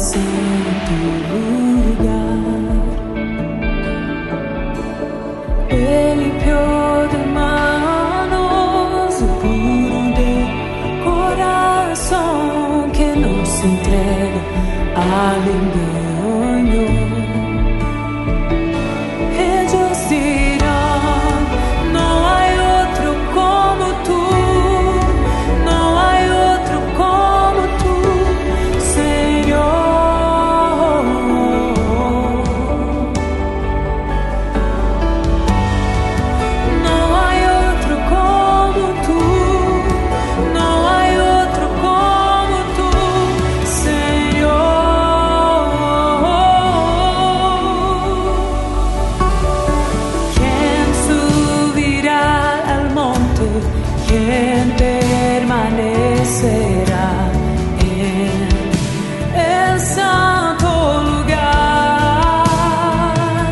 santo lugar. Él limpió de manos el puro de corazón que no se entrega al engaño. Ellos dirán, no hay otro como tú, no hay otro como tú, Señor. No hay otro como tú, no hay otro como tú, Señor. ¿Quién subirá al monte? ¿Quién permanecerá en el santo lugar?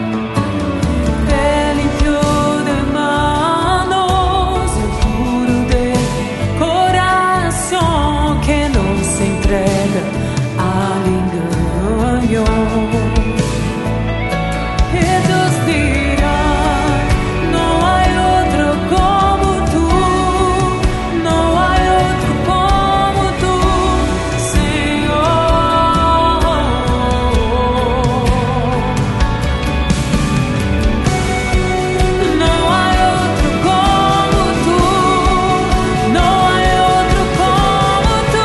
Él limpió de manos el puro de corazón que no se entrega al engaño. Ellos dirán, no hay otro como tú, no hay otro como tú, Señor. No hay otro como tú, no hay otro como tú,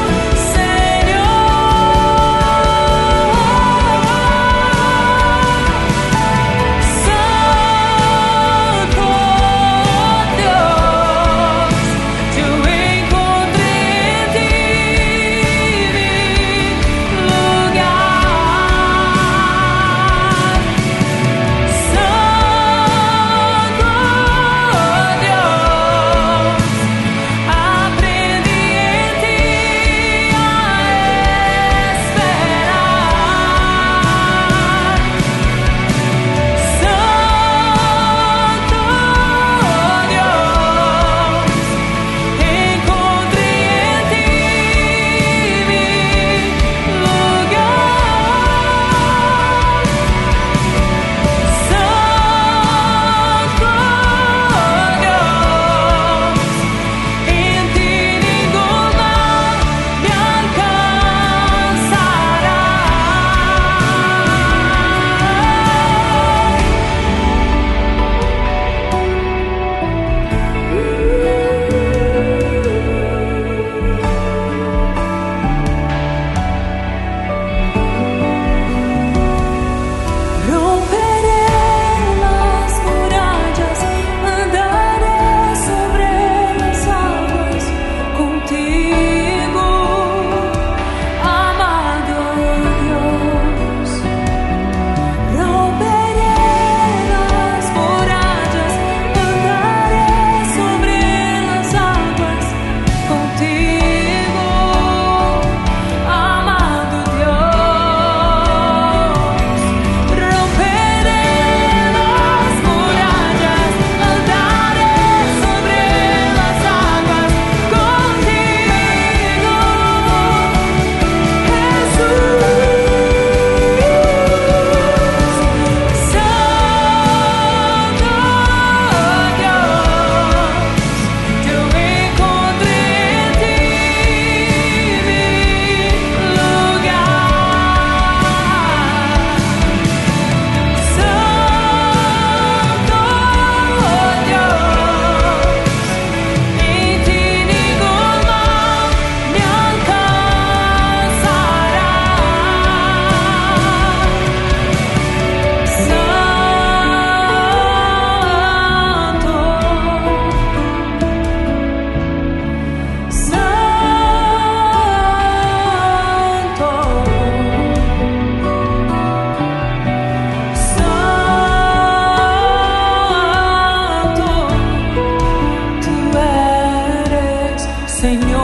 Santo Dios, yo encontré en ti mi lugar. Santo Dios, aprendí en ti a esperar. Santo Dios, encontré en ti mi lugar. Santo Dios, en ti ningún mal me alcanzará. Romperé las murallas, andaré sobre las aguas contigo, amado Dios. Romperé las murallas, andaré sobre las aguas contigo, amado Dios. Romperé las murallas, andaré sobre las aguas contigo, Jesús. Santo Dios, yo encontré en ti mi lugar. Santo Dios, en ti ningún mal me alcanzará. Santo, tú eres Señor.